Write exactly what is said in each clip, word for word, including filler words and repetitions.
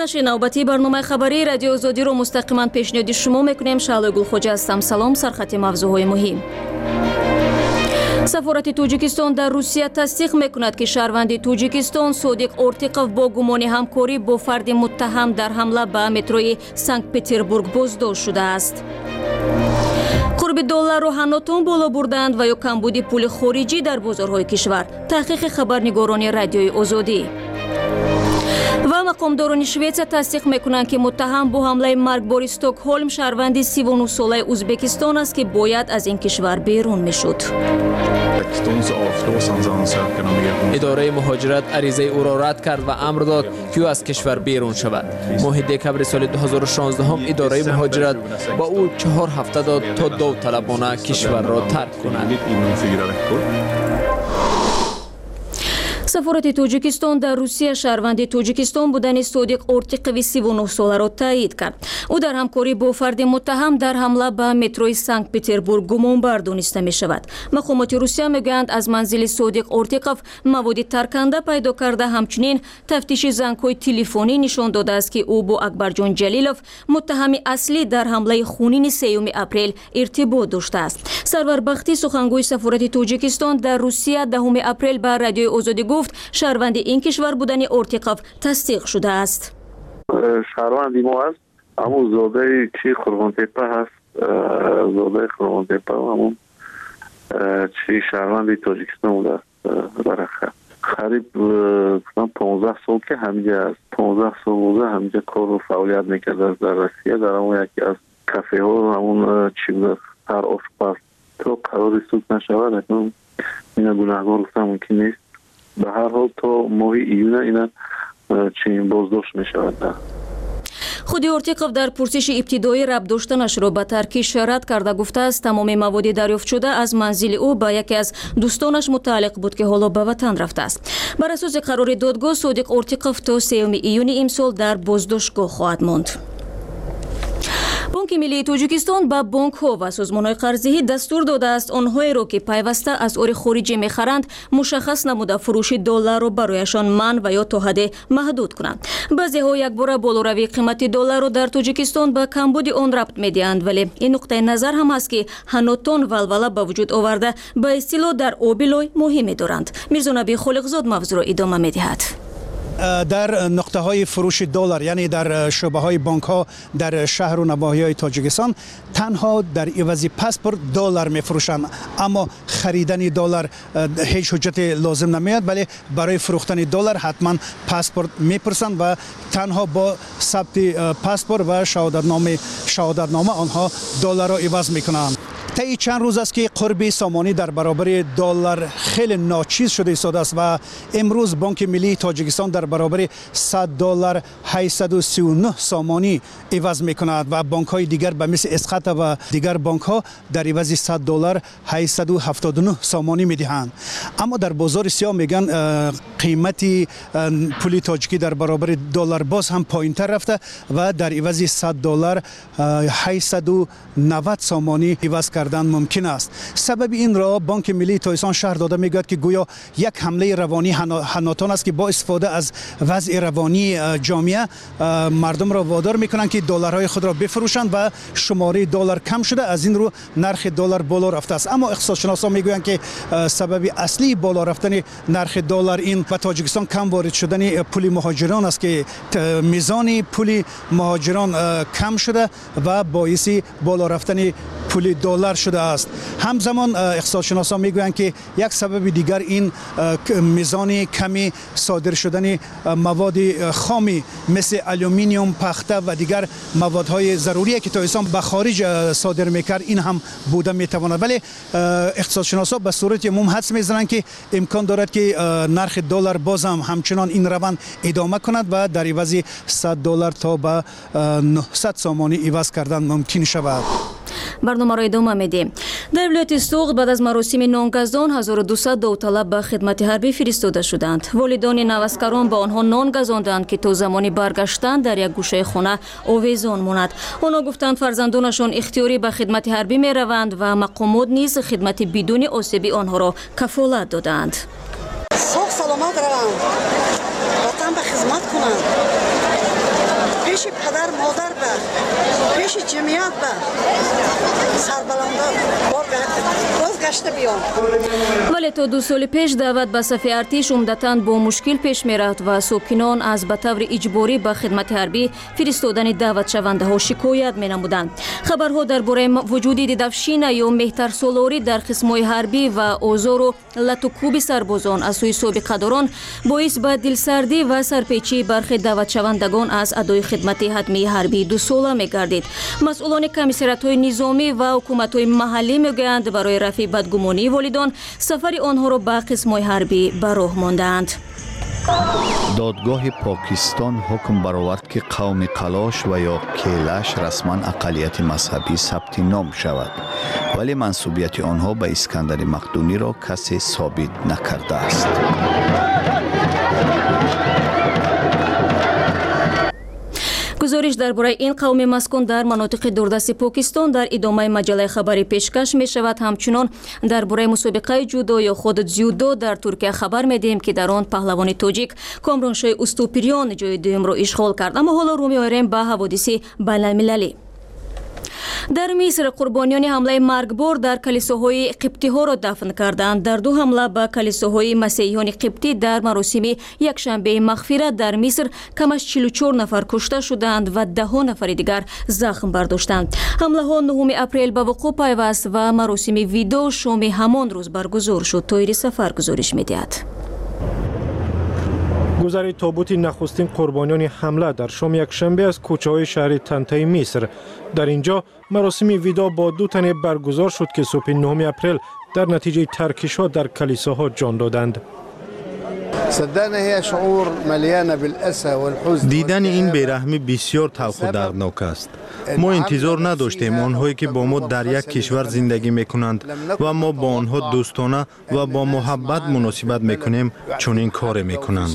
نشر نوبتی برنامه خبری رادیو آزادی رو مستقیما پیشنهاد شما میکنیم. شعله گلخوجه هستم. سلام. سرخط موضوعهای مهم. سفارت توجیکستان در روسیه تصدیق میکند که شهروند توجیکستان صادق اورتیقوف با گمان همکاری با فرد متهم در حمله به متروی سنت پترزبورگ بازداشت شده است. قرب دلار رو هنوتون بالا بردند و یا کمبود پول خارجی در بازارهای کشور. تحقیق خبرنگاران رادیوی آزادی. و مقامداران شویتسیا تصدیق میکنند که متهم با حمله مرگبار استکهلم شهروند سی و نه ساله ازبکستان است که باید از این کشور بیرون میشد. اداره مهاجرت عریضه او را رد کرد و امر داد که او از کشور بیرون شود. ماه دکمبر سال دو هزار و شانزده هم اداره مهاجرت با او چهار هفته داد تا داوطلبانه کشور را ترک کند. سفارت توجیکستان در روسیه شهروند توجیکستان بودن صادق اورتیقوف سی و نه ساله را تایید کرد. او در همکاری با فرد متهم در حمله به متروی سنت پترزبورگ گمانبر دانسته می شود. مقامات روسیه میگویند از منزل صادق اورتیقوف مواد ترکنده پیدا کرده. همچنین تفتیش زنگ‌های تلفنی نشان داده است که او با اکبرجان جلیلوف متهم اصلی در حمله خونین سیوم اپریل ارتباط داشته است. سرور بختی سخنگوی سفارت توجیکستان در روسیه دهم اپریل به رادیو آزادی گفت شهروند این کشور بودن اورتیقوف تصدیق شده است. شهروندی ما است، همون زاده چی خرمانتپه هست، زاده خرمانتپه همون چی شهروندی تاجیکستان بوده است. برخه قریب پانزده سال که همینجا است، پانزده سال بوده همینجا کار و فعالیت میکرده در روسیه. در همون یکی از کافه ها همون چی بوده هر آشپز تا قرار سود نشود اکنون این گناهگار گفتم ممکن نیست. به هر حال تا ماه ایون اینا چنین بازداشت می شود. خود اورتیقوف در پرسش ابتدایی ربط داشتنش را به ترکیش رد کرده گفته است تمام مواد دریافت شده از منزل او به یکی از دوستانش متعلق بود که حالا به وطن رفته است. بر اساس قرار دادگاه صادق اورتیقوف تا سوم ایون امسال در بازداشتگاه خواهد ماند. بانک ملی توجیکستان به بانک ها و سازمان های قرضه‌ای دستور داده است آنهایی را که پیوسته از اسعار خارجی می‌خرند مشخص نموده فروش دلار را برایشان منع و یا تا حد محدود کنند. بعضی ها یک بار بالاروی قیمت دلار را در توجیکستان به کمبود آن ربط می‌دهند، ولی این نقطه نظر هم است که هنوتون ولوله به وجود آورده به اصطلاح در آب لای مهم دارند. میرزا نبی خالقزاد موضوع را ادامه می‌دهد. در نقطه های فروش دلار یعنی در شعبه های بانک ها در شهر و نواحی های تاجیکستان تنها در عوض پاسپورت دلار می فروشند، اما خریدن دلار هیچ حجت لازم نمیاد، ولی برای فروختن دلار حتما پاسپورت میپرسند و تنها با ثبت پاسپورت و شهادتنامه شهادتنامه آنها دلار را عوض میکنند. طی چند روز است که قرب سامانی در برابر دلار خیلی ناچیز شده ایستاده است و امروز بانک ملی تاجیکستان در برابر صد دلار هشتصد و سی و نه سامانی عوض میکند و بانک های دیگر به مثل اسقط و دیگر بانک ها در عوض صد دلار هشتصد و هفتاد و نه سامانی میدهند. اما در بازار سیاه میگن قیمت پول تاجیکی در برابر دلار باز هم پایینتر رفته و در عوض صد دلار هشتصد و نود سامانی عوض کردن ممکن است. سبب این را بانک ملی تاجیکستان شرح داده میگوید که گویا یک حمله روانی هناتان است که با استفاده از وضع روانی جامعه مردم را وادار میکنند که دلارهای خود را بفروشند و شماره دلار کم شده، از این رو نرخ دلار بالا رفته است. اما اقتصادشناسان میگویند که سبب اصلی بالا رفتن نرخ دلار این و تاجیکستان کم وارد شدن پول مهاجران است که میزان پول مهاجران کم شده و باعث بالا رفتن پول دلار شده است. همزمان اقتصادشناسان میگویند که یک سبب دیگر این میزان کمی صادر شدن مواد خامی مثل آلومینیوم، پخته و دیگر موادهای ضروری که تاجیکستان به خارج صادر میکرد این هم بوده میتواند. ولی اقتصادشناسان به صورت عموم حدس میزنند که امکان دارد که نرخ دلار باز هم همچنان این روند ادامه کند و در عوض صد دلار تا به نهصد سامانی عوض کردن ممکن شود. برنامه را ادامه میدیم. در ولایت سوغد بعد از مراسم نانگزان هزار و دویست داوطلب به خدمت حربی فرستاده شدند. والدان نوسکران به آنها نان گزاندند که تا زمانی برگشتن در یک گوشه خانه آویزان ماند. آنها گفتند فرزندانشان اختیاری به خدمت حربی می روند و مقامات نیز خدمت بدون آسیبی آنها را کفالت دادند. سوغ سلامت روند، وطن به خدمت کنند. پیش پدر مادر به پیش جمعیت به سربلندان بازگشته بیان. ولی تا دو سال پیش دعوت به صف ارتش عمدتاً با مشکل پیش می رفت و ساکنان از به طور اجباری به خدمت حربی فرستادن دعوت شونده ها شکایت می نمودند. خبرها درباره وجود دیدفشین یا مهترسالاری در قسم‌های حربی و آزار و لط و کوب سربازان از سوی سابقه‌داران باعث به دلسردی و سرپیچی برخی دعوت شوندگان از ادای خدمت حتمی حربی دو ساله می گردید. مسئولان کمیسریات‌های نظامی و حکومت‌های محلی میگویند برای رفع بدگمانی والدان سفر آنها را به قسم‌های حربی به راه ماندند. دادگاه پاکستان حکم برآورد که قوم قلاش و یا کیلش رسما اقلیت مذهبی ثبت نام شود، ولی منسوبیت آنها به اسکندر مقدونی را کسی ثابت نکرده است. گزارش درباره این قوم مسکون در مناطق دوردست پاکستان در ادامه مجله خبری پیشکش می شود. همچنان درباره مسابقه جودو یا خود جودو در ترکیه خبر می دهیم که در آن پهلوان تاجیک کامرانشاه استوپریان جای دوم را اشغال کرد. اما حالا رو می آوریم به حوادث بین المللی. در مصر قربانیان حمله مرگبار در کلیساهای قبطی ها را دفن کردند. در دو حمله به کلیساهای مسیحیان قبطی در مراسم یکشنبه مغفرت در مصر کم از چهل و چهار نفر کشته شدند و ده نفر دیگر زخم برداشتند. حمله ها نهم اپریل به وقوع پیوست و مراسم ویدا شام همان روز برگزار شد. طاهر سفر گزارش می‌دهد. گذر تابوت نخستین قربانیان حمله در شام یکشنبه از کوچه‌های شهر طنطا مصر. در اینجا مراسم ویدا با دو تنه برگزار شد که صبح نهم اپریل در نتیجه ترکش‌ها در کلیساها جان دادند. دیدن این بیرحمی بسیار تلخ و دردناک است. ما انتظار نداشتیم آنهایی که با ما در یک کشور زندگی میکنند و ما با آنها دوستانه و با محبت مناسبت میکنیم چون این کار میکنند.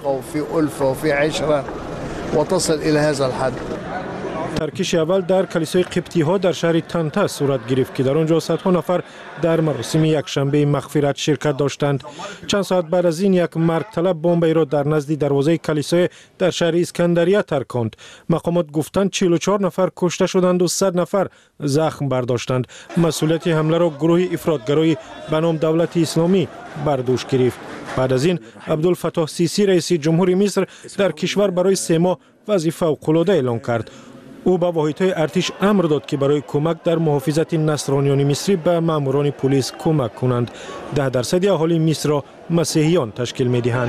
ترکش اول در کلیسای قبطی ها در شهر طنطا صورت گرفت که در آنجا صدها نفر در مراسم یکشنبه مغفرت شرکت داشتند. چند ساعت بعد از این یک مرگ طلب بمبی را در نزد دروازه کلیسای در شهر اسکندریه ترکاند. مقامات گفتند چهل و چهار نفر کشته شدند و صد نفر زخم برداشتند. مسئولیت حمله را گروه افراطگرای به نام دولت اسلامی بر دوش گرفت. بعد از این عبدالفتاح سیسی رئیس جمهور مصر در کشور برای سه ماه وضعیت فوق‌العاده اعلام کرد. او به واحدهای ارتش امر داد که برای کمک در محافظت نصرانیان مصری به ماموران پلیس کمک کنند. ده درصد اهالی مصر را مسیحیان تشکیل می دهند.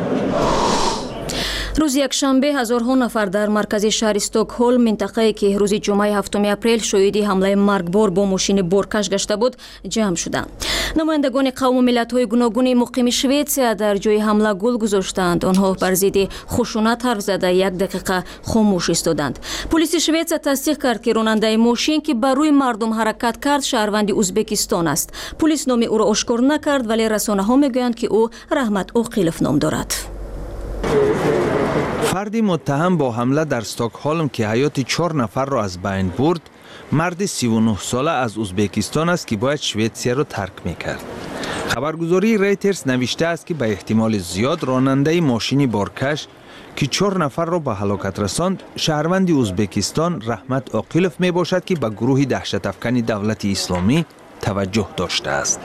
روز یکشنبه هزارها نفر در مرکز شهر استکهلم، منطقه‌ای که روز جمعه هفتم اپریل شاهد حمله مرگبار با ماشین بارکش گشته بود، جمع شدند. نمایندگان قوم و ملت‌های گوناگون مقیم شویتسیا در جای حمله گل گذاشتند. آنها بر ضد خشونت حرف زده یک دقیقه خاموش ایستادند. پلیس شویتسیا تصدیق کرد که راننده ماشین که بر روی مردم حرکت کرد شهروند ازبکستان است. پلیس نام او را آشکار نکرد، ولی رسانه‌ها میگویند که او رحمت اوقیلوف نام دارد. فردی متهم با حمله در استکهلم که حیات چهار نفر را از بین برد، مرد سی و نه ساله از ازبکستان است که باید شویتسیا را ترک میکرد. خبرگزاری رایترز نوشته است که به احتمال زیاد راننده ماشین بارکش که چهار نفر را به هلاکت رساند، شهروند ازبکستان رحمت اوقیلوف می باشد که به گروه دهشت افکن دولت اسلامی توجه داشته است.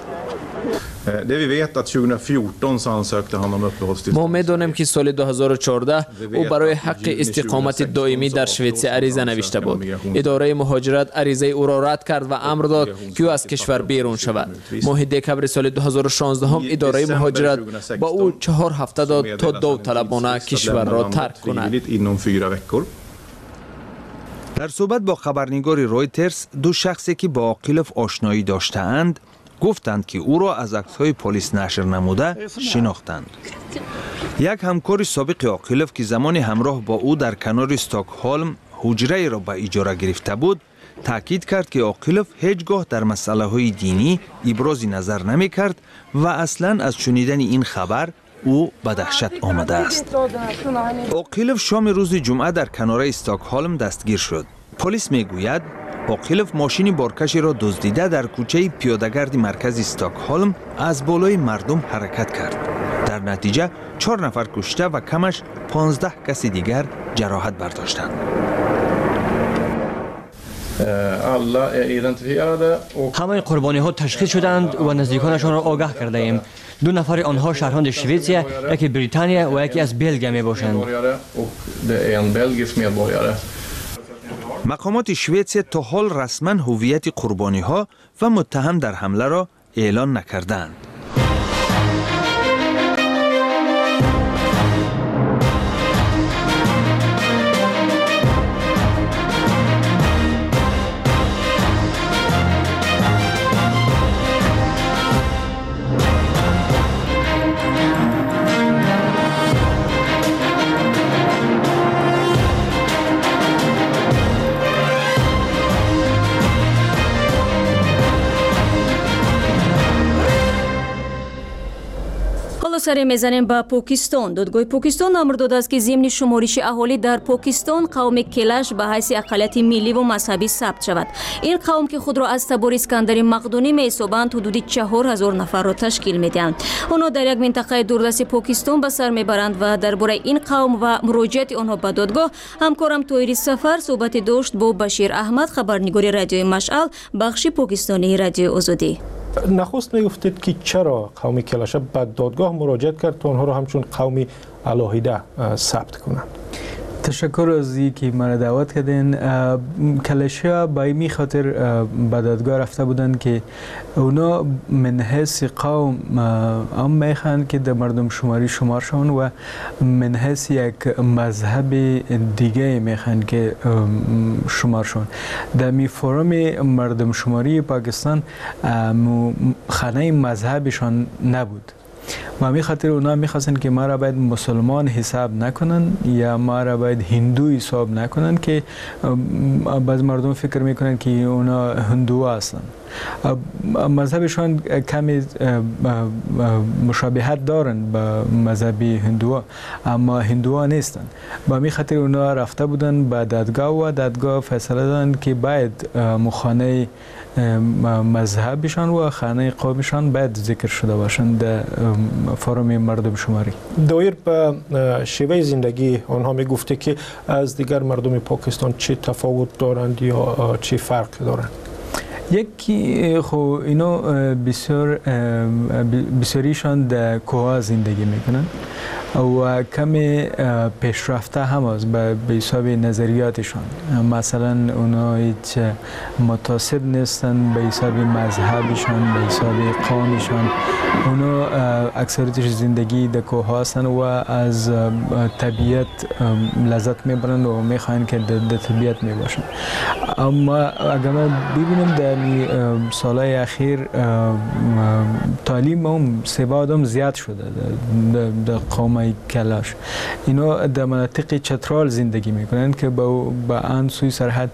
ما می‌دانیم که سال دو هزار و چهارده او برای حق استقامت دائمی در شویتسیا عریضه نوشته بود. اداره مهاجرت عریضه او را رد کرد و امر داد که او از کشور بیرون شود. ماه دکمبر سال دو هزار و شانزده هم اداره مهاجرت با او چهار هفته داد تا داوطلبانه کشور را ترک کند. در صحبت با خبرنگار رایترز، دو شخصی که با اوقیلوف آشنایی داشتند گفتند که او را از عکس‌های پلیس نشر نموده شناختند. یک همکار سابق اوقیلوف که زمان همراه با او در کنار استکهلم حجره را به اجاره گرفته بود، تاکید کرد که اوقیلوف هیچگاه در مسائل دینی ابراز نظر نمی کرد و اصلا از شنیدن این خبر او به دهشت آمده است. اوقیلوف شام روز جمعه در کنار استکهلم دستگیر شد. پلیس میگوید اوقیلوف ماشین بارکشی را دزدیده در کوچه پیاده‌گرد مرکز استکهلم از بالای مردم حرکت کرد. در در نتیجه چهار نفر کشته و کمش پانزده کس دیگر جراحت برداشتند. همه قربانی ها تشخیص شدند و نزدیکانشان را آگاه کرده ایم. دو نفر آنها شهروند شویتسیه، یکی بریتانیا و یکی از بلژیم می باشند. مقامات شویتسیه تا حال رسما هویت قربانی ها و متهم در حمله را اعلان نکردند. سری میزنیم با پاکستان. دادگاه پاکستان امر داده است که ضمن شمارش اهالی در پاکستان قوم کلش به حیث اقلیت ملی و مذهبی ثبت شود. این قوم که خود را از تبار اسکندر مقدونی می‌حسابند حدود چهار هزار نفر را تشکیل می‌دهند. آنها در یک منطقه دوردست پاکستان به سر میبرند و درباره این قوم و مراجعت آنها به دادگاه همکارم طاهری سفر صحبت داشت با بشیر احمد، خبرنگار رادیو مشعل، بخش پاکستانی رادیو آزادی. نخست میگفتید که چرا قوم کلشه به دادگاه مراجعت کرد تا آنها را همچون قومی علاهیده ثبت کنند؟ تشکر از اینکه مرا دعوت کردین. کلشیا با این خاطر به دادگاه رفته بودند که اونا من حیث قوم هم میخوان که در مردم شماری شمار شون و من حیث یک مذهب دیگه میخوان که شمار شون. در می فورم مردم شماری پاکستان خانه مذهبشان نبود و همین خاطر اونا میخواستن که ما را باید مسلمان حساب نکنن یا ما را باید هندو حساب نکنن که بعض مردم فکر میکنن که اونا هندو هستن. مذهبشان کمی مشابهت دارن با مذهب هندوها اما هندوها نیستن. با همین خاطر اونا رفته بودن به دادگاه و دادگاه فیصله دادن که باید مخانه مذهبشان و خانه قومشان باید ذکر شده باشند در فورم مردم شماری. دایر به شیوه زندگی آنها می گفته که از دیگر مردم پاکستان چه تفاوت دارند یا چه فرق دارند؟ یکی خو اینو بسیار بسیاریشان در کوه زندگی میکنن و کمی پیشرفته هم است به حساب نظریاتشان. مثلا اونا هیچ متعصب نیستن به حساب مذهبشان، به حساب قومشان. اونا اکثریتش زندگی در کوه هستن و از طبیعت لذت میبرن و میخوان که در طبیعت میباشن. اما اگر ما ببینیم در سالهای اخیر تعلیم هم سواد هم زیاد شده در قوم کلاش. اینا در مناطق چترال زندگی میکنند که با با آن سوی سرحد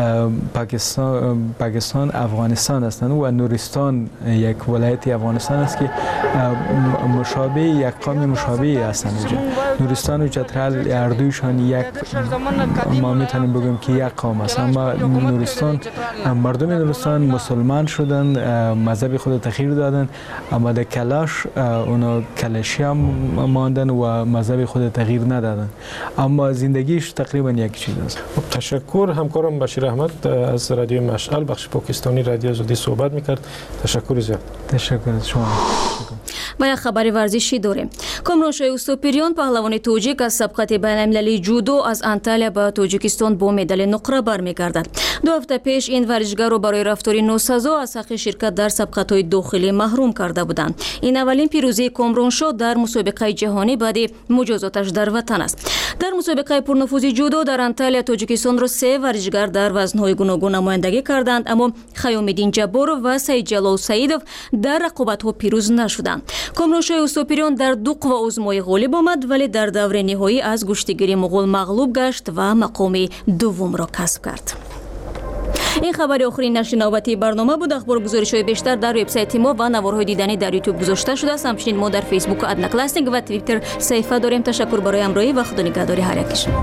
پاکستان پاکستان افغانستان هستند و نورستان یک ولایت افغانستان است که مشابه یک قوم مشابه هستند. نورستان و چترال هر دویشان یک ما میتونیم بگیم که یک قوم است. اما نورستان مردم نورستان مسلمان شدن، مذهب خود تغییر دادن، اما در کلاش اونا کلاشی هم ماندن و مذهب خود تغییر ندادن، اما زندگیش تقریبا یک چیز است. تشکر. همکارم بشیر احمد از رادیو مشعل بخش پاکستانی رادیو آزادی صحبت میکرد. تشکر زیاد. تشکر از شما. و یک خبر ورزشی داریم. کامرانشاه اوستوپیریان پهلوان توجیک از سبقت بین‌المللی جودو از انتالیا به تاجیکستان با مدال نقره برمیگردد. دو هفته پیش این ورزشگر را برای رفتاری ناسزا از حق شرکت در سبقت‌های داخلی محروم کرده بودند. این اولین پیروزی کامرانشاه در مسابقه جهانی بعد مجازاتش در وطن است. در مسابقه پرنفوذ جودو در انتالیا تاجیکستان را سه ورزشگر در وزن‌های گوناگون نمایندگی کردند، اما خیام‌الدین جبار و سید جلال سعیدов در رقابت‌ها پیروز نشدند. کامرانشاه اوستوپیریان در دو قوا عظمای غالب آمد ولی در دور نهایی از گشتگیری مغول مغلوب گشت و مقام دوم را کسب کرد. این خبر آخرین نشر نوبتی برنامه بود. اخبار گزارش‌های بیشتر در وبسایت ما و نوارهای دیدنی در یوتیوب گذاشته شده است. همچنین ما در فیسبوک ادنا کلاسیک و توییتر صفحه داریم. تشکر برای همراهی و خدا نگهداری هر یکشون.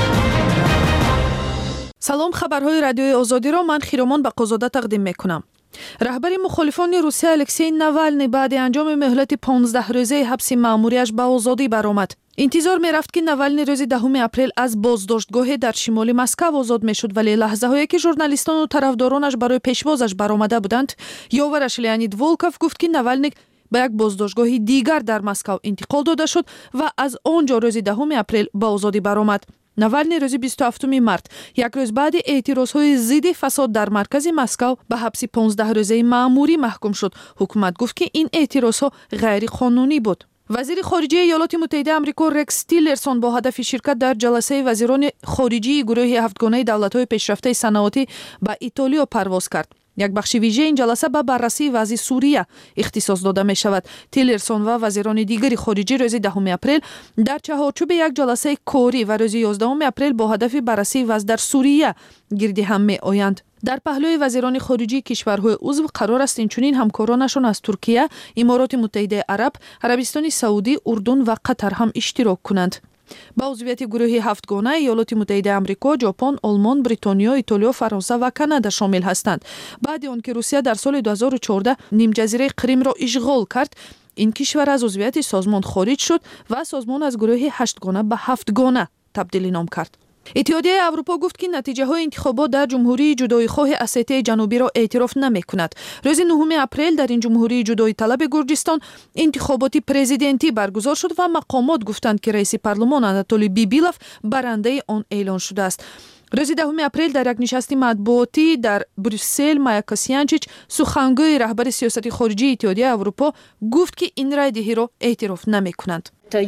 салом, хабарҳои радиои озодиро ман Хиромон Бақозода тақдим мекунам. раҳбари мухолифони Русия Алексей Навалний баъди анҷоми муҳлати панздаҳ рӯзаи ҳабси маъмурияш ба озодӣ баромад. интизор мерафт ки Навалний рӯзи дашуми апрел аз боздоштгоҳе дар шимоли Москав озод мешуд, вале лаҳзаҳое ки журналистону тарафдоронаш барои пешвозаш баромада буданд, ёвараш Леонид Волков гуфт ки Навалний ба як боздоштгоҳи дигар дар Москав интиқол дода шуд ва аз он ҷо рӯзи дашуми апрел ба озодӣ баромад. Навалний рӯзи бисту ҳафтуми март, як рӯз баъди эътирозҳои зидди фасод дар маркази Москав ба ҳабси панздаҳ рӯзаи маъмурӣ маҳкум шуд. ҳукумат гуфт ки ин эътирозҳо ғайриқонунӣ буд. вазири хориҷияи Иёлоти Муттаҳидаи Амрико Рекс Тиллерсон бо ҳадафи ширкат дар ҷаласаи вазирони хориҷии гурӯҳи ҳафтгонаи давлатҳои пешрафтаи санаотӣ ба Итолиё парвоз кард. як бахши вижаи ин ҷаласа ба баррасии вазъи Сурия ихтисос дода мешавад. Тиллерсон ва вазирони дигари хориҷӣ рӯзи дашуми апрел дар чаҳорчӯби як ҷаласаи корӣ ва рӯзи ёздаҳуми апрел бо ҳадафи баррасии вазъ дар Сурия гирди ҳам меоянд. дар паҳлӯи вазирони хориҷии кишварҳои узв қарор аст инчунин ҳамкоронашон аз Туркия, Имороти Муттаҳидаи Араб, Арабистони Саудӣ, Урдун ва Қатар ҳам иштирок кунанд. ба узвияти гурӯҳи ҳафтгона Иёлоти Муттаҳидаи Амрико, Ҷопон, Олмон, Бритониё, Итолиё, Фаронса ва Канада шомил ҳастанд. баъди он ки Русия дар соли ду ҳазору чордаҳ нимҷазираи Қримро ишғол кард, ин кишвар аз узвияти созмон хориҷ шуд ва созмон аз гурӯҳи ҳаштгона ба ҳафтгона табдилӣ ном кард. иттиҳодияи Аврупо гуфт ки натиҷаҳои интихобот дар ҷумҳурии ҷудоихоҳи Осетияи ҷанубиро эътироф намекунад. рӯзи нӯҳуми апрел дар ин ҷумҳурии ҷудоиталаби Гурҷистон интихоботи президентӣ баргузор шуд ва мақомот гуфтанд ки раиси парлумон Анатолий Бибилов барандаи он эълон шудааст. рӯзи дашуми апрел дар як нишасти матбуотӣ дар Брюссел Майя Косьянчич, сухангӯи раҳбари сиёсати хориҷии Иттиҳодияи Аврупо, гуфт ки ин райдиҳиро эътироф намекунанд.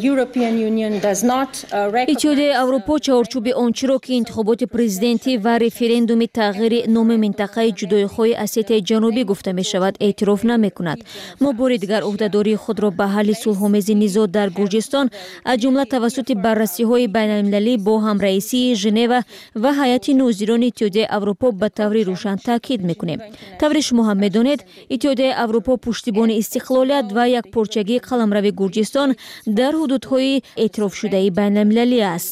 иттиҳодияи Аврупо чаҳорчӯби ончиро ки интихоботи президентӣ ва референдуми тағйири номи минтақаи ҷудоихоҳи Осетияи ҷанубӣ гуфта мешавад эътироф намекунад. мо бори дигар ӯҳдадории худро ба ҳалли сулҳомези низоъ дар Гурҷистон аз ҷумла тавассути баррасиҳои байналмилалӣ бо ҳамраисии Женева ва ҳайати нозирони Иттиҳодияи Аврупо ба таври рӯшан таъкид мекунем. таври шумо ҳам медонед, Иттиҳодияи Аврупо пуштибони истиқлолият ва якпорчагии қаламрави Гурҷистон дар ҳудудҳои эътирофшудаи байналмилалӣ аст.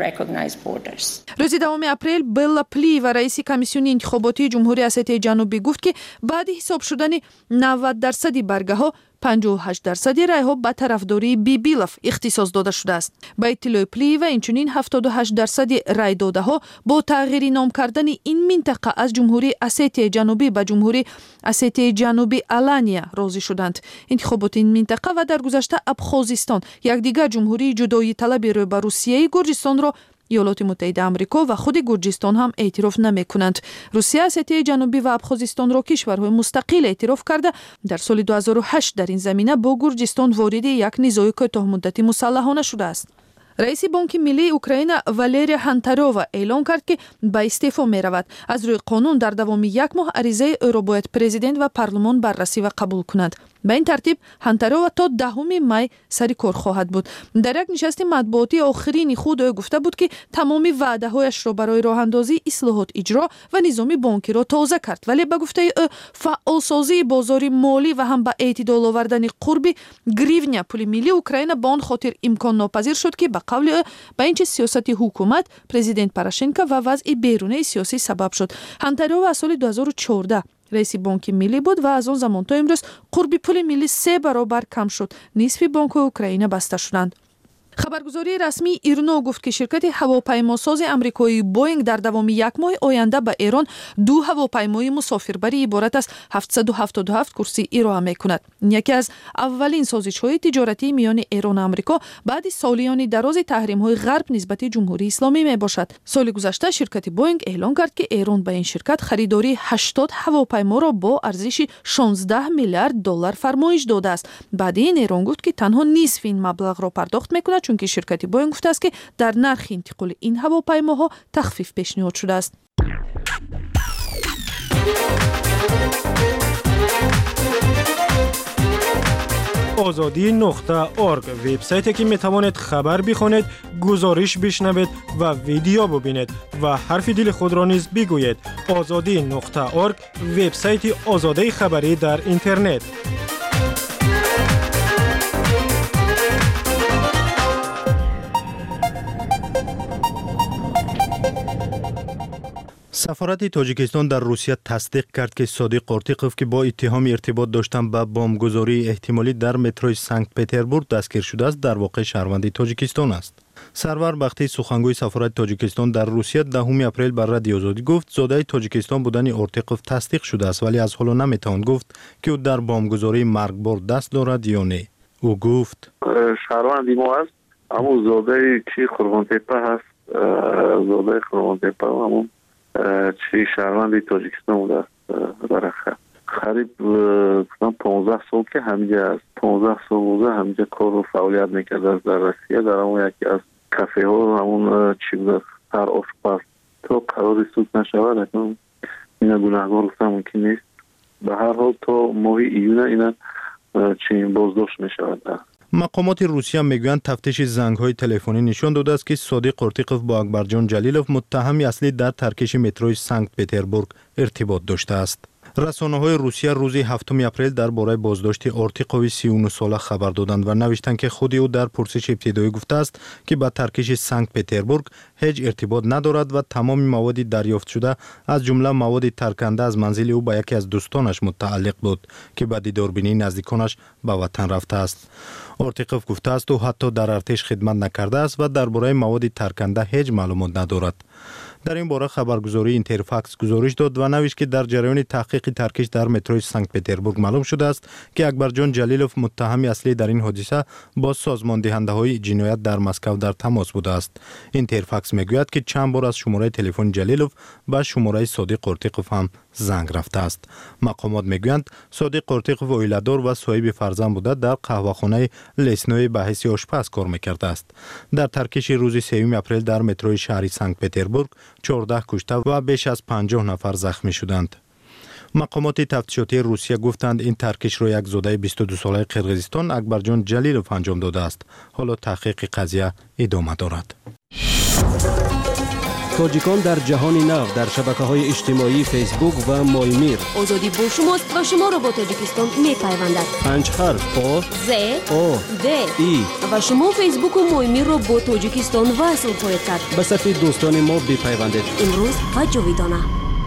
рӯзи дашуми апрел Белла Плиева, раиси комиссиони интихоботии ҷумҳурии Осетияи ҷанубӣ гуфт ки баъди ҳисоб шудани навад дарсади баргаҳо панҷоҳу ҳашт дарсади райҳо ба тарафдории Бибилов ихтисос дода шудааст. Ба иттилои Плиева инчунин ҳафтоду ҳашт дарсади райдодаҳо бо тағйири ном кардани ин минтақа аз ҷумҳурии Осетияи ҷанубӣ ба ҷумҳурии Осетияи ҷанубӣ Алания розӣ шуданд. интихоботи ин минтақа ва дар гузашта Абхозистон, як дигар ҷумҳурии ҷудоиталаби рӯ ба Русияи Гурҷистонро Иёлоти Муттаҳидаи Амрико ва худи Гурҷистон ҳам эътироф намекунанд. Русия Осетияи ҷанубӣ ва Абхозистонро кишварҳои мустақил эътироф карда, дар соли ду ҳазору ҳашт дар ин замина бо Гурҷистон вориди як низои кӯтоҳмуддати мусаллаҳона шудааст. раиси Бонки Миллии Украина Валерия Хантарёва эълон кард ки ба истеъфо меравад. аз рӯи қонун дар давоми як моҳ аризаи ӯро бояд президент ва парлумон баррасӣ ва қабул кунанд. ба ин тартиб Хантарёва то дашуми май сари кор хоҳад буд. дар як нишасти матбуотии охирини худ ӯ гуфта буд ки тамоми ваъдаҳояшро барои роҳандозии ислоҳот иҷро ва низоми бонкиро тоза кард, вале ба гуфтаи ӯ фаъолсозии бозори молӣ ва ҳам ба эътидол овардани қурби гривня пули миллии Украина ба он хотир имконнопазир шуд ки ба қавли ӯ ба ин чи сиёсати ҳукумат, президент Порошенко ва вазъи берунаи сиёсӣ сабаб шуд. Хантарёва аз соли ду ҳазору чордаҳ раиси Бонки Миллӣ буд ва аз он замон то имрӯз қурби пули миллӣ се баробар кам шуд. нисфи бонкҳои Украина баста шуданд. хабаргузории расмии ИРНО гуфт ки ширкати ҳавопаймосози амрикоии Боинг дар давоми як моҳи оянда ба Эрон ду ҳавопаймои мусофирбарӣ иборат аз ҳафтсаду ҳафтоду ҳафт курсӣ ироа мекунад. ин яке аз аввалин созишҳои тиҷоратии миёни Эрону Амрико баъди солиёни дарози таҳримҳои ғарб нисбати ҷумҳурии исломӣ мебошад. соли гузашта ширкати Боинг эълон кард ки Эрон ба ин ширкат харидории ҳаштод ҳавопайморо бо арзиши шонздаҳ миллиард доллар фармоиш додааст. баъди ин Эрон гуфт ки танҳо нисфи ин маблағро пардохт мекунад, чунки ширкати Боинг гуфтааст ки дар нархи интиқоли ин ҳавопаймоҳо тахфиф пешниҳод шудааст. озодӣ нуқта орг вебсайте ки метавонед хабар бихонед, гузориш бишнавед ва видео бубинед ва ҳарфи дили худро низ бигӯед. озодӣ нуқта орг вебсайти озодаи хабарӣ дар интернет. سفارت تاجیکستان در روسیه تصدیق کرد که صادق قرتیقوف که با اتهام ارتباط داشتن به بمبگذاری احتمالی در متروی سنت پتربورگ دستگیر شده است در واقع شهروند تاجیکستان است. سرور بختی سخنگوی سفارت تاجیکستان در روسیه دهم اپریل بر رادیو آزادی گفت زاده تاجیکستان بودن قرتیقوف تصدیق شده است ولی از حالا نمیتوان گفت که او در بمبگذاری مرگبار دست دارد یا نه. او گفت شهروندی ما است اما زاده کی قربان تپه هست زاده قربان تپه همون چی شهروندی تاجیکستان بوده است در قریب پانزده سال که همینجا است پانزده سال بوده همینجا کار و فعالیت میکرده است در روسیه در همون یکی از کافه ها همون چی بوده سر آشپز تا قرار سود نشود اکنون اینا گناهگار گفتن ممکن نیست به هر حال تا ماه ایونه اینا چی بازداشت میشود. مقامات روسیه میگویند تفتیش زنگ‌های تلفنی نشان داده است که صادق قرتیقوف با اکبرجان جلیلوف متهم اصلی در ترکش متروی سنت پتربورگ ارتباط داشته است. رسانه‌های روسیه روز هفتم اپریل درباره بازداشت قرتیقوف سی و نه ساله خبر دادند و نوشتند که خود او در پرسش ابتدایی گفته است که با ترکش سنت پتربورگ هیچ ارتباط ندارد و تمام مواد دریافت شده از جمله مواد ترکنده از منزل او به یکی از دوستانش متعلق بود که به دیداربینی نزدیکانش به وطن رفته است. قرتیقوف گفته است او حتی در ارتش خدمت نکرده است و درباره مواد ترکنده هیچ معلومات ندارد. در این باره خبرگزاری اینترفاکس گزارش داد و نوشت که در جریان تحقیق ترکش در متروی سنت پتربورگ معلوم شده است که اکبرجان جلیلوف متهم اصلی در این حادثه با سازمان دهنده های جنایت در مسکو در تماس بوده است. اینترفاکس میگوید که چند بار از شماره تلفن جلیلوف به شماره صادق قرتیقوف هم زنگ رفته است. مقامات میگویند صادق قرتیقوف اویلادار و صاحب فرزند بوده در قهوه‌خانه لسنوی به حیث آشپز کار میکرده است. در ترکش روز سوم اپریل در متروی شهر سنت پتربورگ چهارده کشته و بیش از پنجاه نفر زخمی شدند. مقامات تفتیشاتی روسیه گفتند این ترکش را یک زاده بیست و دو ساله قرقیزستان اکبرجان جلیلوف انجام داده است. حالا تحقیق قضیه ادامه دارد. تاجیکان در جهان نو در شبکه‌های اجتماعی فیسبوک و مایمیر. آزادی با شماست و شما را با تاجیکستان می‌پیوندد. پنج حرف آ ز آ د ای و شما فیسبوک و مایمیر را با تاجیکستان وصل خواهید کرد. به صفحه دوستان ما بپیوندید. امروز و جاویدانه.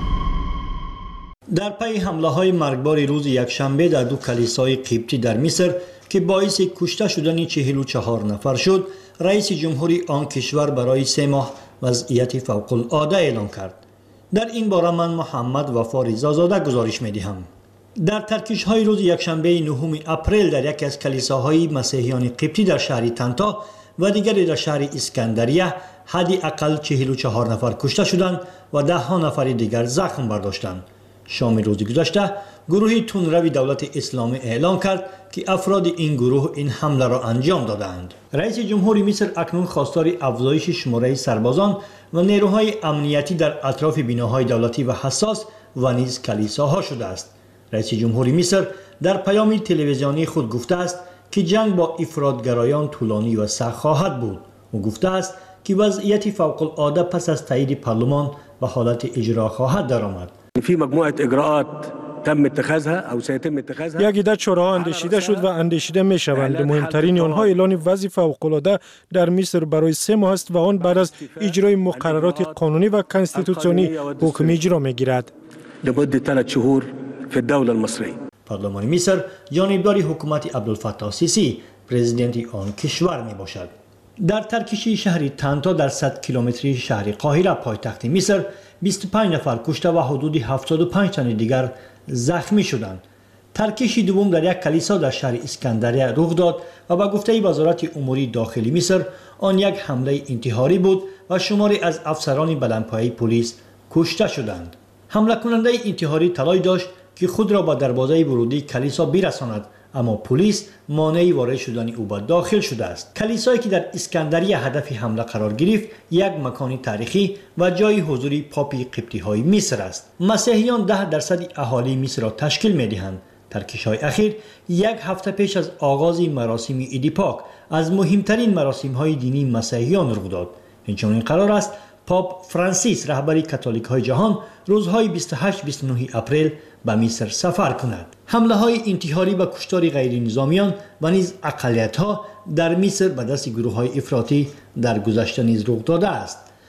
در پی حمله های مرگبار روز یکشنبه در دو کلیسای قبطی در مصر که باعث کشته شدن چهل و چهار نفر شد، رئیس جمهوری آن کشور برای سه ماه وضعیت فوق العاده اعلام کرد. در این باره من محمد وفا رضازاده گزارش می دهم. در ترکش های روز یکشنبه نهم اپریل در یکی از کلیساهای مسیحیان قبطی در شهر تنتا و دیگری در شهر اسکندریه حداقل چهل و چهار نفر کشته شدند و ده ها نفر دیگر زخم برداشتند. شام روز گذشته گروه تندرو دولت اسلامی اعلام کرد که افراد این گروه این حمله را انجام دادند. رئیس جمهوری مصر اکنون خواستار افزایش شماره سربازان و نیروهای امنیتی در اطراف بناهای دولتی و حساس و نیز کلیساها شده است. رئیس جمهوری مصر در پیامی تلویزیونی خود گفته است که جنگ با افراطگرایان طولانی و سخت خواهد بود. او گفته است که وضعیت فوق العاده پس از تایید پارلمان به حالت اجرا خواهد درآمد. في مجموعه اجراءات تم اتخاذها او سيتم اتخاذها. یک عده چاره‌ها اندیشیده شد و اندیشیده می‌شوند. مهمترین آنها اعلان وضع فوق‌العاده در مصر برای سه ماه است و آن بعد از اجرای مقررات قانونی و کنستیتوسیونی حکم اجرا می‌گیرد. لمده ثلاث شهور في الدوله المصريه. پارلمان مصر جانبدار حکومت عبدالفتاح السیسی پرزیدنت آن کشور میباشد. در ترکش شهر تنتا در صد کیلومتری شهر قاهره پایتخت مصر بیست و پنج نفر کشته و حدود هفتاد و پنج تن دیگر زخمی شدند. ترکش دوم در یک کلیسا در شهر اسکندریه رخ داد و با گفته وزارت امور داخلی مصر آن یک حمله انتحاری بود و شماری از افسران بلندپایه پلیس کشته شدند. حمله کننده انتحاری تلاش داشت که خود را با دروازه ورودی کلیسا برساند، اما پلیس مانع وارد شدن او به داخل شده است. کلیسایی که در اسکندریه هدف حمله قرار گرفت یک مکان تاریخی و جای حضور پاپ قبطی های مصر است. مسیحیان ده درصد اهالی مصر را تشکیل می دهند. ترکش های اخیر یک هفته پیش از آغاز مراسم عید پاک از مهمترین مراسم های دینی مسیحیان رخ داد. همچنین قرار است پاپ فرانسیس رهبر کاتولیک های جهان روزهای بیست و هشت و بیست و نه اپریل به مصر سفر کند. حمله های انتحاری و کشتار غیر نظامیان و نیز اقلیت ها در مصر به دست گروه های افراطی در گذشته نیز رخ داده است.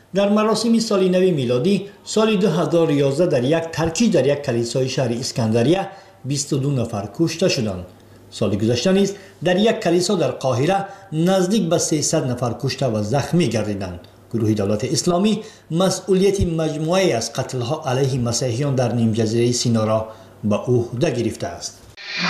در مراسم سال نو میلادی سال دو هزار و یازده در یک ترکیش در یک کلیسای شهر اسکندریه بیست و دو نفر کشته شدند. سال گذشته نیز در یک کلیسا در قاهره نزدیک به سیصد نفر کشته و زخمی گردیدند. گروه دولت اسلامی مسئولیت مجموعه از قتل‌ها علیه مسیحیان در نیم جزیره سینا را به عهده گرفته است.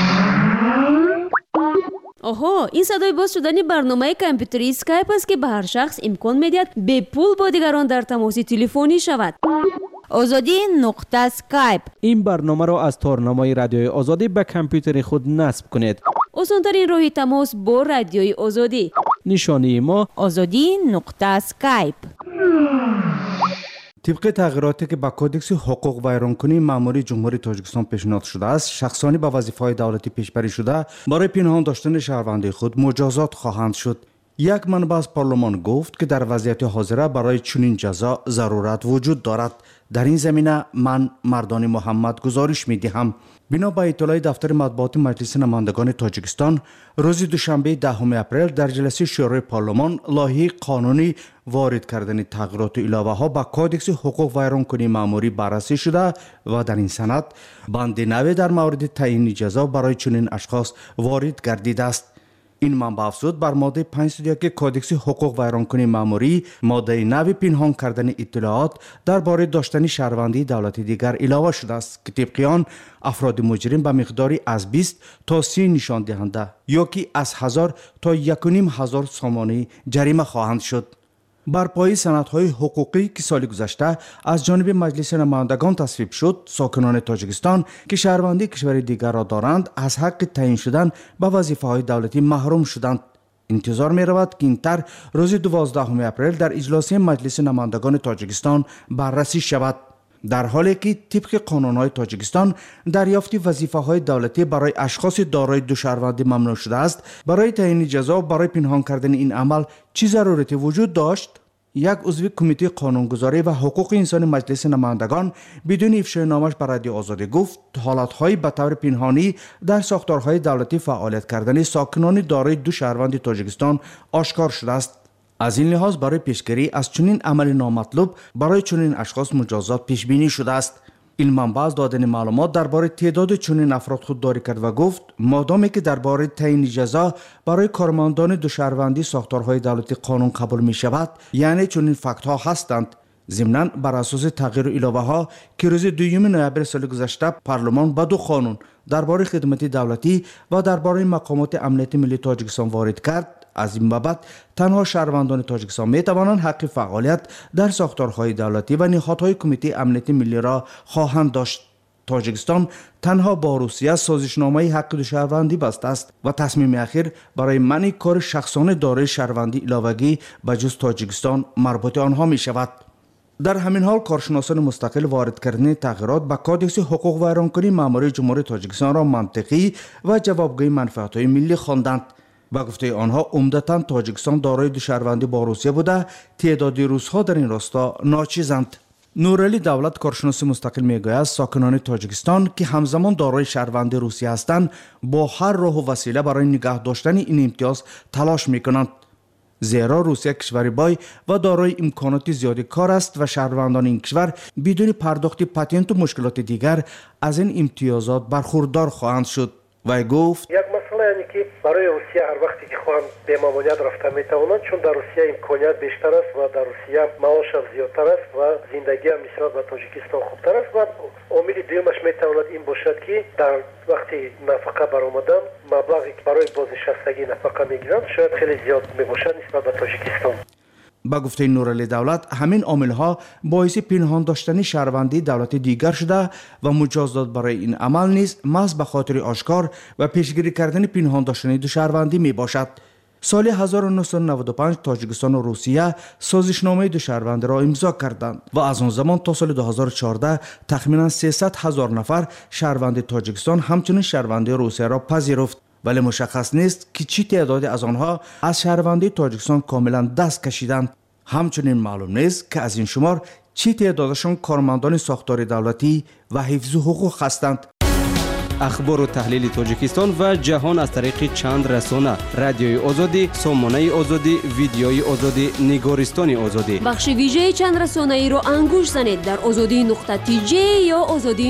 آها، این صدای باز شدن برنامه کامپیوتری اسکایپ است که به هر شخص امکان میدهد به پول با دیگران در تماس تلفنی شود. آزادی نقطه اسکایپ. این برنامه را از تارنمای رادیوی آزادی به کامپیوتر خود نصب کنید. آسان‌ترین راه تماس با رادیوی آزادی. نشانی ما آزادی نقطه اسکایپ. طبق تغییراتی که به کودکس حقوق ویرانکنی مأموری جمهوری تاجیکستان پیشنهاد شده است، شخصانی به وظیفه‌های دولتی پیشبری شده برای پنهان داشتن شهروندی خود مجازات خواهند شد. یک منبع از پارلمان گفت که در وضعیت حاضره برای چنین جزا ضرورت وجود دارد. در این زمینه من مردان محمد گزارش می دهم. بنا به اطلاع دفتر مطبوعات مجلس نمایندگان تاجیکستان، روز دوشنبه دهم اپریل در جلسه شورای پارلمان لایحه قانونی وارد کردن تغییرات و علاوه ها به کودکس حقوق ویرانکنی مأموری بررسی شده و در این سند بند نو در مورد تعیین جزا برای چنین اشخاص وارد گردیده است. این منبع افزود بر ماده پانصد و یک کودکس حقوق ویرانکنی مأموری ماده نو پنهان کردن اطلاعات درباره داشتن شهروندی دولتی دیگر علاوه شده است که طبق آن افراد مجرم به مقداری از بیست تا سی نشان دهنده یا که از هزار تا یک و نیم هزار سامانه جریمه خواهند شد. بر پای سندهای حقوقی که سال گذشته از جانب مجلس نمایندگان تصویب شد، ساکنان تاجیکستان که شهروندی کشور دیگر را دارند از حق تعیین شدن به وظیفه‌های دولتی محروم شدند. انتظار می رود که این طرح روز دوازدهم اپریل در اجلاس مجلس نمایندگان تاجیکستان بررسی شود. در حالی که طبق قانون‌های تاجیکستان دریافت وظیفه‌های دولتی برای اشخاص دارای دو شهروندی ممنوع شده است، برای تعیین جزا و برای پنهان کردن این عمل چه ضرورتی وجود داشت؟ یک عضو کمیته قانونگذاری و حقوق انسانی مجلس نمایندگان بدون افشای نامش به رادیو آزادی گفت حالت‌های به طور پنهانی در ساختارهای دولتی فعالیت کردن ساکنان دارای دو شهروند تاجیکستان آشکار شده است. از این لحاظ برای پیشگیری از چنین عمل نامطلوب برای چنین اشخاص مجازات پیش بینی شده است. این منبع از دادن معلومات درباره تعداد چنین افراد خودداری کرد و گفت مادامی که درباره تعیین جزا برای کارمندان دو شهروندی ساختارهای دولتی قانون قبول می شود، یعنی چنین فکت ها هستند. ضمناً بر اساس تغییر و علاوه ها که روز دوم نوامبر سال گذشته پارلمان با دو قانون درباره خدمات دولتی و درباره مقامات امنیت ملی تاجیکستان وارد کرد، از این بابت تنها شهروندان تاجیکستان می توانند حق فعالیت در ساختارهای دولتی و نهادهای کمیته امنیت ملی را خواهند داشت. تاجیکستان تنها با روسیه سازشنامه حق دو شهروندی بسته است و تصمیم اخیر برای منع کار شخصان دارای شهروندی علاوگی به جز تاجیکستان مربوط آنها می شود. در همین حال کارشناسان مستقل وارد کردن تغییرات به کودکس حقوق ویرانکنی مأموری جمهوری تاجیکستان را منطقی و جوابگوی منفعت‌های ملی خواندند. با گفته آنها عمدتاً تاجیکستان دارای دو شهروندی با روسیه بوده، تعداد روس‌ها در این راستا ناچیزند. نورعلی دولت کارشناس مستقل میگوید ساکنان تاجیکستان که همزمان دارای شهروندی روسیه هستند با هر راه و وسیله برای نگه داشتن این امتیاز تلاش میکنند. زیرا روسیه کشوری بای و دارای امکانات زیادی کار است و شهروندان این کشور بدون پرداخت پاتنت و مشکلات دیگر از این امتیازات برخوردار خواهند شد. و گفت یک مسئله یعنی که برای روسیه هر وقتی که خواهند به ماموریت رفته میتوانند، چون در روسیه امکانات بیشتر است و در روسیه معاش هم زیادتر است و زندگی هم نسبت به تاجیکستان خوبتر است. و عامل دومش میتواند این باشد که در وقتی نفقه برآمدن مبلغی که برای بازنشستگی نفقه میگیرند شاید خیلی زیاد میباشد نسبت به تاجیکستان. با گفته نورعلی دولت همین عامل‌ها باعث پنهان داشتن شهروندی دولتی دیگر شده و مجازات برای این عمل نیز محض به خاطر آشکار و پیشگیری کردن پنهان داشتن دو شهروندی می باشد. سال هزار و نهصد و نود و پنج تاجیکستان و روسیه سازشنامه دو شهروندی را امضا کردند و از آن زمان تا سال دو هزار و چهارده تخمیناً سیصد هزار نفر شهروند تاجیکستان همچنین شهروندی روسیه را پذیرفت. ولی مشخص نیست که چی تعدادی از آنها از شهروندی تاجیکستان کاملا دست کشیدند. همچنین معلوم نیست که از این شمار چی تعدادشان کارمندان ساختار دولتی و حفظ حقوق هستند. اخبار و تحلیل تاجیکستان و جهان از طریق چند رسانه: رادیوی آزادی، سامانه آزادی، ویدیوی آزادی، نگارستان آزادی. بخش ویژه چند رسانه‌ای را انگوش زنید در آزادی نقطه تی جی یا آزادی